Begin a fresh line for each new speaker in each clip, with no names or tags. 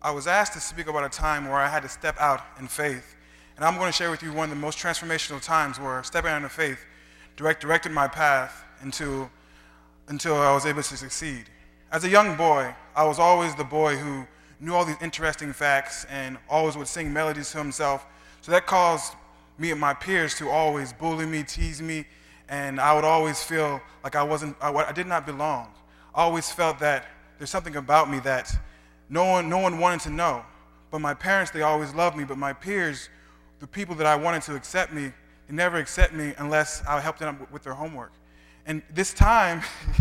I was asked to speak about a time where I had to step out in faith. And I'm going to share with you one of the most transformational times where stepping out in faith directed my path until I was able to succeed. As a young boy, I was always the boy who knew all these interesting facts and always would sing melodies to himself. So that caused me and my peers to always bully me, tease me, and I would always feel like I did not belong. I always felt that there's something about me that no one wanted to know. But my parents, they always loved me, but my peers, the people that I wanted to accept me, they never accept me unless I helped them with their homework. And this time,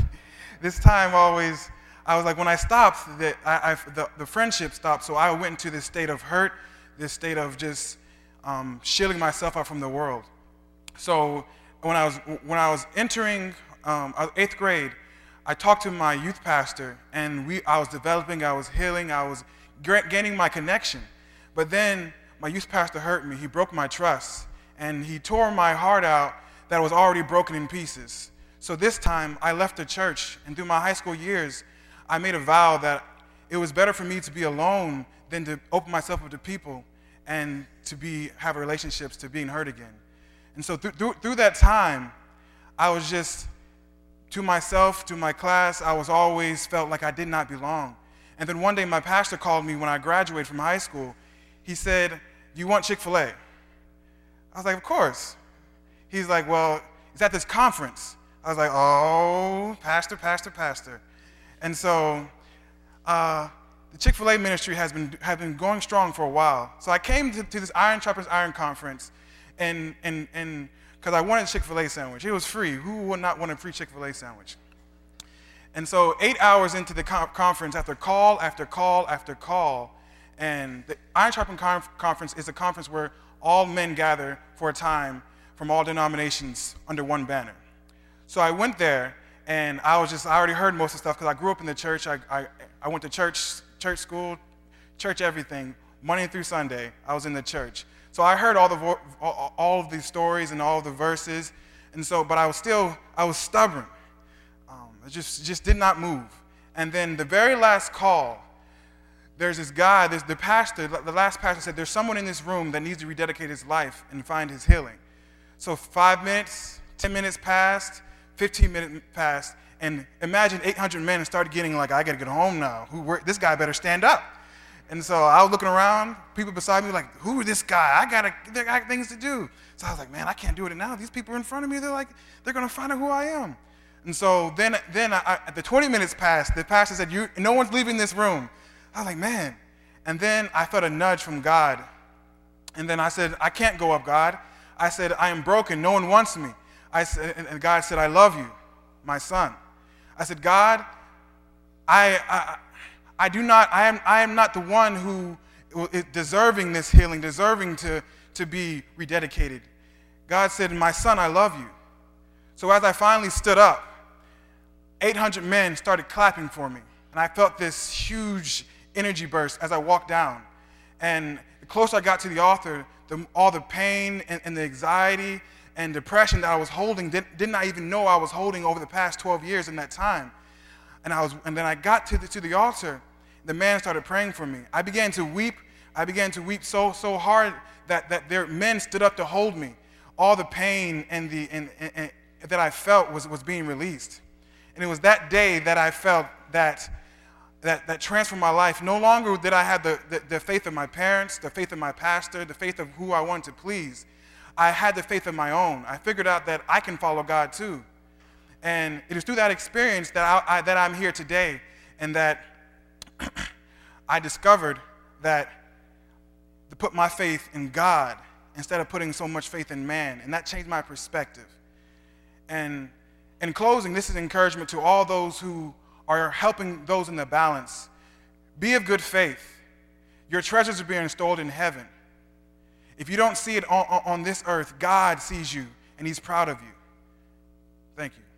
I was like, when I stopped, the friendship stopped, so I went into this state of hurt, this state of just shielding myself out from the world. So when I was entering 8th grade, I talked to my youth pastor, and I was developing, I was healing, I was gaining my connection. But then my youth pastor hurt me. He broke my trust, and he tore my heart out that was already broken in pieces. So this time, I left the church, and through my high school years, I made a vow that it was better for me to be alone than to open myself up to people and to have relationships, to being hurt again. And so through that time, I was just, to myself, to my class, I was always felt like I did not belong. And then one day my pastor called me when I graduated from high school. He said, "You want Chick-fil-A?" I was like, "Of course." He's like, "Well, it's at this conference." I was like, "Oh, pastor." And so the Chick-fil-A ministry has been going strong for a while. So I came to this Iron Sharpens Iron conference, and because I wanted a Chick-fil-A sandwich. It was free. Who would not want a free Chick-fil-A sandwich? And so 8 hours into the conference, after call after call after call, and the Iron Sharpens Conference is a conference where all men gather for a time from all denominations under one banner. So I went there, and I already heard most of the stuff because I grew up in the church. I went to church school, church everything, Monday through Sunday. I was in the church. So I heard all of these stories and all of the verses, and so, but I was stubborn. I just did not move. And then the very last call, there's this guy, the pastor, the last pastor said, "There's someone in this room that needs to rededicate his life and find his healing." So 5 minutes, 10 minutes passed, 15 minutes passed, and imagine 800 men started getting like, "I gotta get home now. This guy better stand up." And so I was looking around, people beside me like, "Who is this guy? They got things to do." So I was like, "Man, I can't do it now. These people are in front of me. They're gonna find out who I am." And so then the 20 minutes passed. The pastor said, "No one's leaving this room." I was like, "Man." And then I felt a nudge from God. And then I said, "I can't go up, God." I said, "I am broken. No one wants me." And God said, "I love you, my son." I said, "God, I am not the one who is deserving this healing, deserving to be rededicated." God said, "My son, I love you." So as I finally stood up, 800 men started clapping for me. And I felt this huge energy burst as I walked down. And the closer I got to the altar, all the pain and the anxiety and depression that I was holding, did not even know I was holding over the past 12 years in that time. And then I got to the altar. The man started praying for me. I began to weep. I began to weep so hard that their men stood up to hold me. All the pain and that I felt was being released. And it was that day that I felt that transformed my life. No longer did I have the faith of my parents, the faith of my pastor, the faith of who I wanted to please. I had the faith of my own. I figured out that I can follow God too. And it is through that experience that I'm here today, and that I discovered that to put my faith in God instead of putting so much faith in man, and that changed my perspective. And in closing, this is encouragement to all those who are helping those in the balance. Be of good faith. Your treasures are being stored in heaven. If you don't see it on this earth, God sees you, and he's proud of you. Thank you.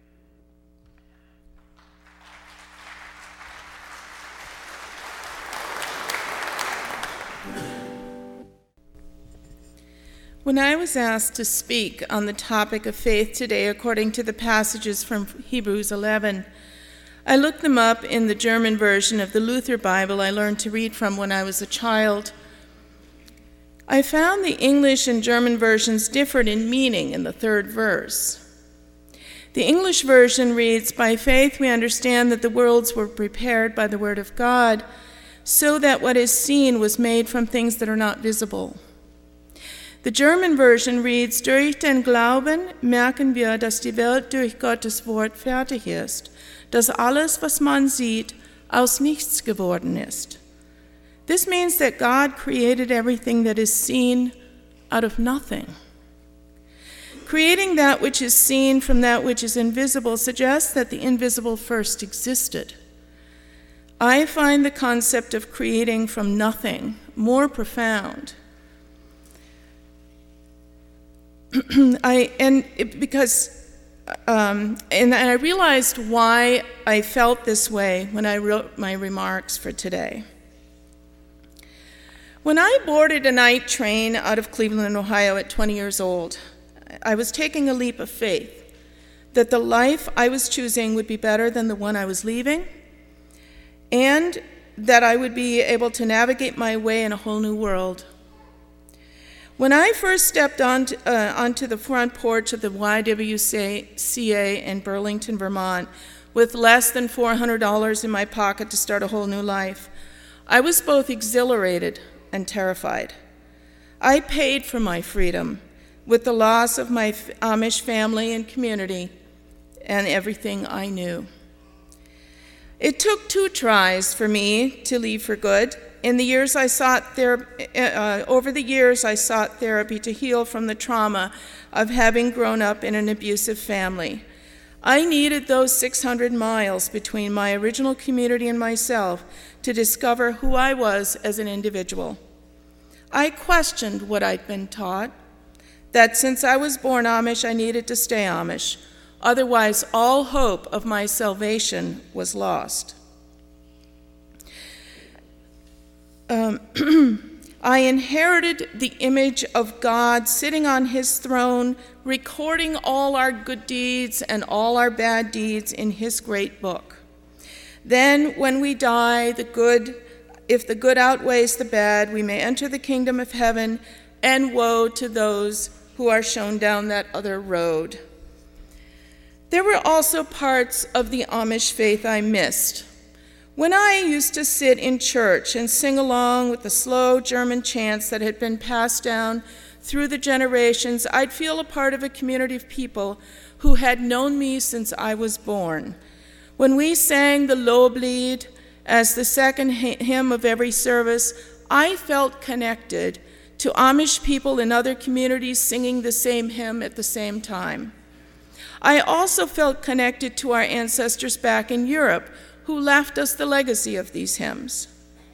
When I was asked to speak on the topic of faith today, according to the passages from Hebrews 11, I looked them up in the German version of the Luther Bible I learned to read from when I was a child. I found the English and German versions differed in meaning in the third verse. The English version reads, "By faith we understand that the worlds were prepared by the word of God, so that what is seen was made from things that are not visible." The German version reads, "Durch den Glauben merken wir, dass die Welt durch Gottes Wort fertig ist, dass alles, was man sieht, aus nichts geworden ist." This means that God created everything that is seen out of nothing. Creating that which is seen from that which is invisible suggests that the invisible first existed. I find the concept of creating from nothing more profound. I realized why I felt this way when I wrote my remarks for today. When I boarded a night train out of Cleveland, Ohio at 20 years old, I was taking a leap of faith that the life I was choosing would be better than the one I was leaving, and that I would be able to navigate my way in a whole new world. When I first stepped onto the front porch of the YWCA in Burlington, Vermont, with less than $400 in my pocket to start a whole new life, I was both exhilarated and terrified. I paid for my freedom with the loss of my Amish family and community and everything I knew. It took 2 tries for me to leave for good. Over the years, I sought therapy to heal from the trauma of having grown up in an abusive family. I needed those 600 miles between my original community and myself to discover who I was as an individual. I questioned what I'd been taught, that since I was born Amish, I needed to stay Amish. Otherwise, all hope of my salvation was lost. I inherited the image of God sitting on his throne, recording all our good deeds and all our bad deeds in his great book. Then, when we die, if the good outweighs the bad, we may enter the kingdom of heaven, and woe to those who are shown down that other road. There were also parts of the Amish faith I missed. When I used to sit in church and sing along with the slow German chants that had been passed down through the generations, I'd feel a part of a community of people who had known me since I was born. When we sang the Loblied as the second hymn of every service, I felt connected to Amish people in other communities singing the same hymn at the same time. I also felt connected to our ancestors back in Europe, who left us the legacy of these hymns.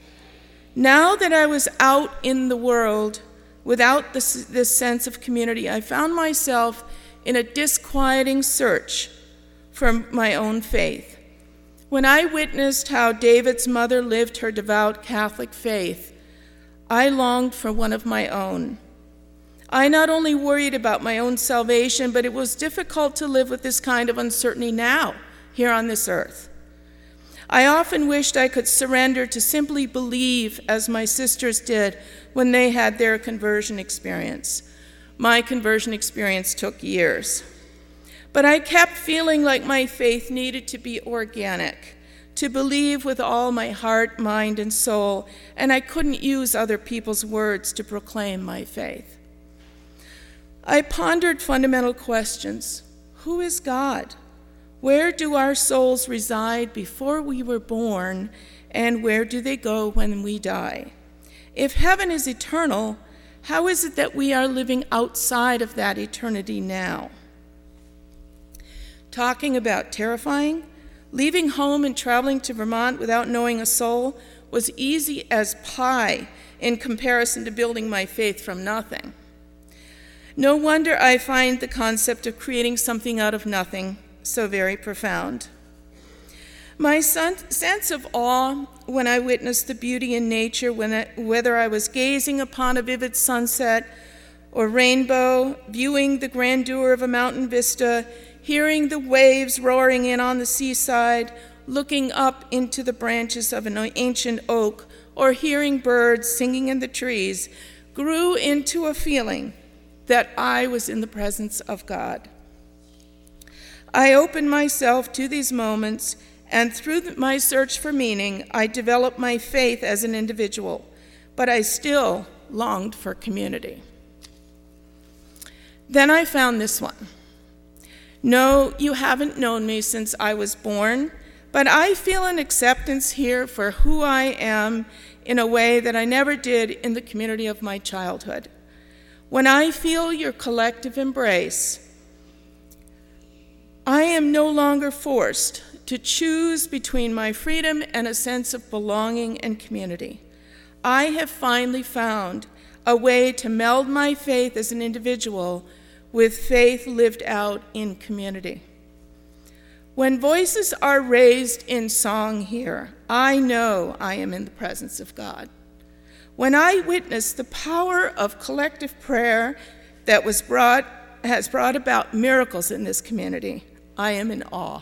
Now that I was out in the world without this sense of community, I found myself in a disquieting search for my own faith. When I witnessed how David's mother lived her devout Catholic faith, I longed for one of my own. I not only worried about my own salvation, but it was difficult to live with this kind of uncertainty now, here on this earth. I often wished I could surrender to simply believe as my sisters did when they had their conversion experience. My conversion experience took years. But I kept feeling like my faith needed to be organic, to believe with all my heart, mind, and soul, and I couldn't use other people's words to proclaim my faith. I pondered fundamental questions. Who is God? Where do our souls reside before we were born, and where do they go when we die? If heaven is eternal, how is it that we are living outside of that eternity now? Talking about terrifying, leaving home and traveling to Vermont without knowing a soul was easy as pie in comparison to building my faith from nothing. No wonder I find the concept of creating something out of nothing so very profound. My sense of awe when I witnessed the beauty in nature, whether I was gazing upon a vivid sunset or rainbow, viewing the grandeur of a mountain vista, hearing the waves roaring in on the seaside, looking up into the branches of an ancient oak, or hearing birds singing in the trees, grew into a feeling that I was in the presence of God. I opened myself to these moments, and through my search for meaning, I developed my faith as an individual, but I still longed for community. Then I found this one. No, you haven't known me since I was born, but I feel an acceptance here for who I am in a way that I never did in the community of my childhood. When I feel your collective embrace, I am no longer forced to choose between my freedom and a sense of belonging and community. I have finally found a way to meld my faith as an individual with faith lived out in community. When voices are raised in song here, I know I am in the presence of God. When I witness the power of collective prayer that has brought about miracles in this community, I am in awe.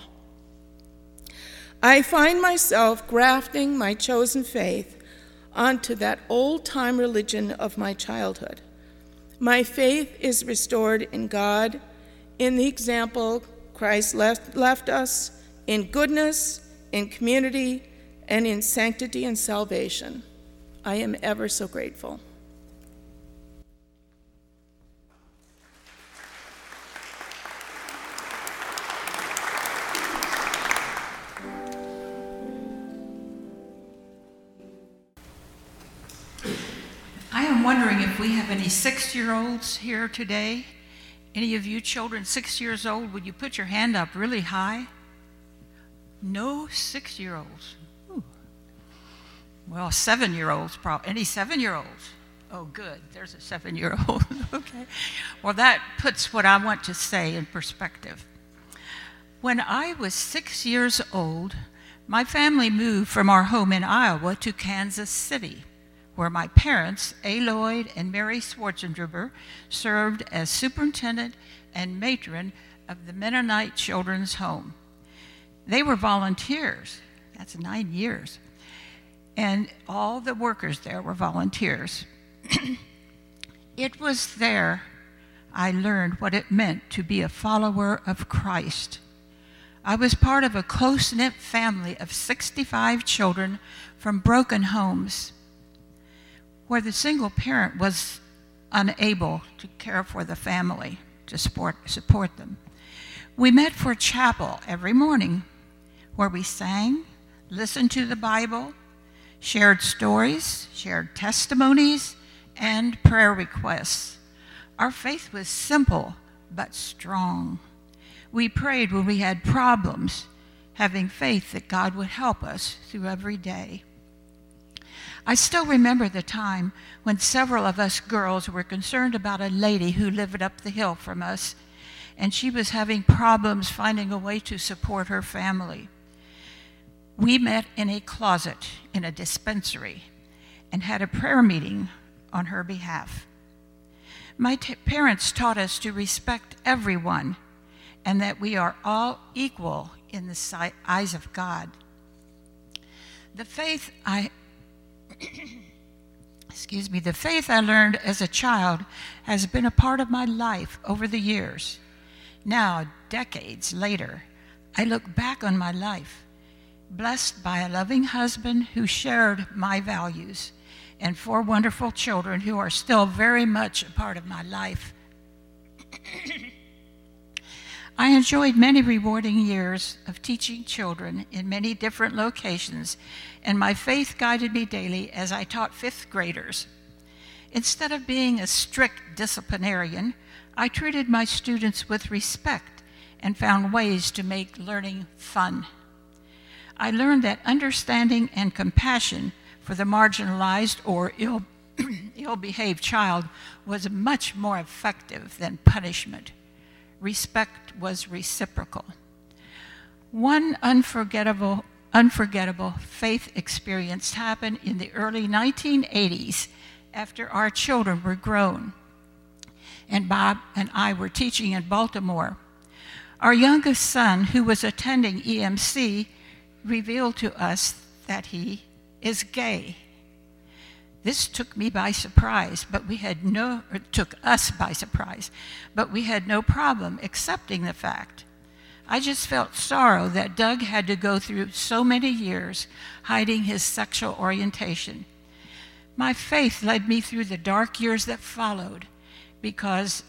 I find myself grafting my chosen faith onto that old-time religion of my childhood. My faith is restored in God, in the example Christ left us, in goodness, in community, and in sanctity and salvation. I am ever so grateful.
I am wondering if we have any 6-year-olds here today. Any of you children 6 years old, would you put your hand up really high? No 6-year-olds. Ooh. Well, 7-year-olds probably. Any 7-year-olds? Oh, good. There's a 7-year-old. Okay. Well, that puts what I want to say in perspective. When I was 6 years old, my family moved from our home in Iowa to Kansas City, where my parents, A. Lloyd and Mary Schwarzenberger, served as superintendent and matron of the Mennonite Children's Home. They were volunteers. That's 9 years. And all the workers there were volunteers. It was there I learned what it meant to be a follower of Christ. I was part of a close-knit family of 65 children from broken homes, where the single parent was unable to care for the family, to support them. We met for chapel every morning, where we sang, listened to the Bible, shared stories, shared testimonies, and prayer requests. Our faith was simple but strong. We prayed when we had problems, having faith that God would help us through every day. I still remember the time when several of us girls were concerned about a lady who lived up the hill from us, and she was having problems finding a way to support her family. We met in a closet in a dispensary and had a prayer meeting on her behalf. My parents taught us to respect everyone and that we are all equal in the eyes of God. The faith I learned as a child has been a part of my life over the years. Now, decades later, I look back on my life, blessed by a loving husband who shared my values, and 4 wonderful children who are still very much a part of my life. I enjoyed many rewarding years of teaching children in many different locations, and my faith guided me daily as I taught 5th graders. Instead of being a strict disciplinarian, I treated my students with respect and found ways to make learning fun. I learned that understanding and compassion for the marginalized or ill-behaved child was much more effective than punishment. Respect was reciprocal. One unforgettable faith experience happened in the early 1980s after our children were grown, and Bob and I were teaching in Baltimore. Our youngest son, who was attending EMC, revealed to us that he is gay. This took me by surprise, took us by surprise, but we had no problem accepting the fact. I just felt sorrow that Doug had to go through so many years hiding his sexual orientation. My faith led me through the dark years that followed because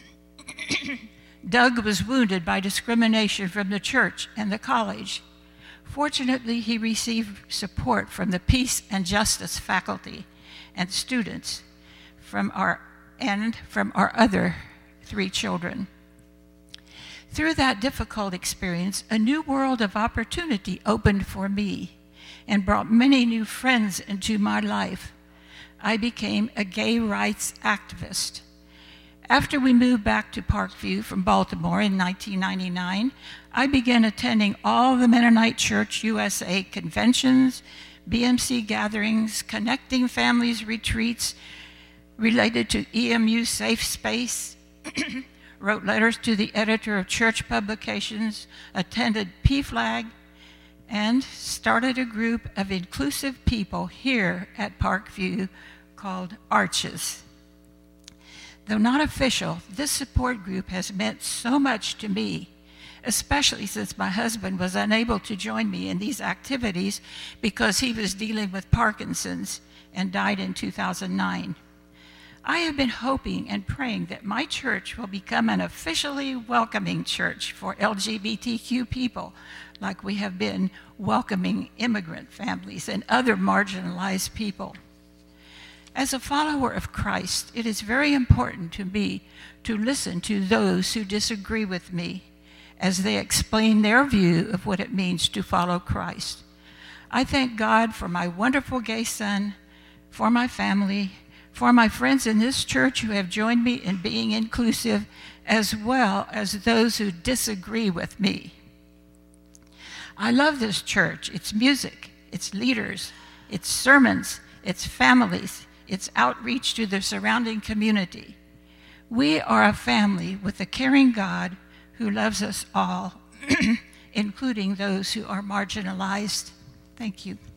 Doug was wounded by discrimination from the church and the college. Fortunately, he received support from the Peace and Justice faculty and students from our other 3 children. Through that difficult experience, a new world of opportunity opened for me and brought many new friends into my life. I became a gay rights activist. After we moved back to Parkview from Baltimore in 1999, I began attending all the Mennonite Church USA conventions, BMC gatherings, Connecting Families retreats related to EMU Safe Space, wrote letters to the editor of church publications, attended PFLAG, and started a group of inclusive people here at Parkview called Arches. Though not official, this support group has meant so much to me, especially since my husband was unable to join me in these activities because he was dealing with Parkinson's and died in 2009. I have been hoping and praying that my church will become an officially welcoming church for LGBTQ people, like we have been welcoming immigrant families and other marginalized people. As a follower of Christ, it is very important to me to listen to those who disagree with me as they explain their view of what it means to follow Christ. I thank God for my wonderful gay son, for my family, for my friends in this church who have joined me in being inclusive, as well as those who disagree with me. I love this church, its music, its leaders, its sermons, its families, its outreach to the surrounding community. We are a family with a caring God who loves us all, including those who are marginalized. Thank you.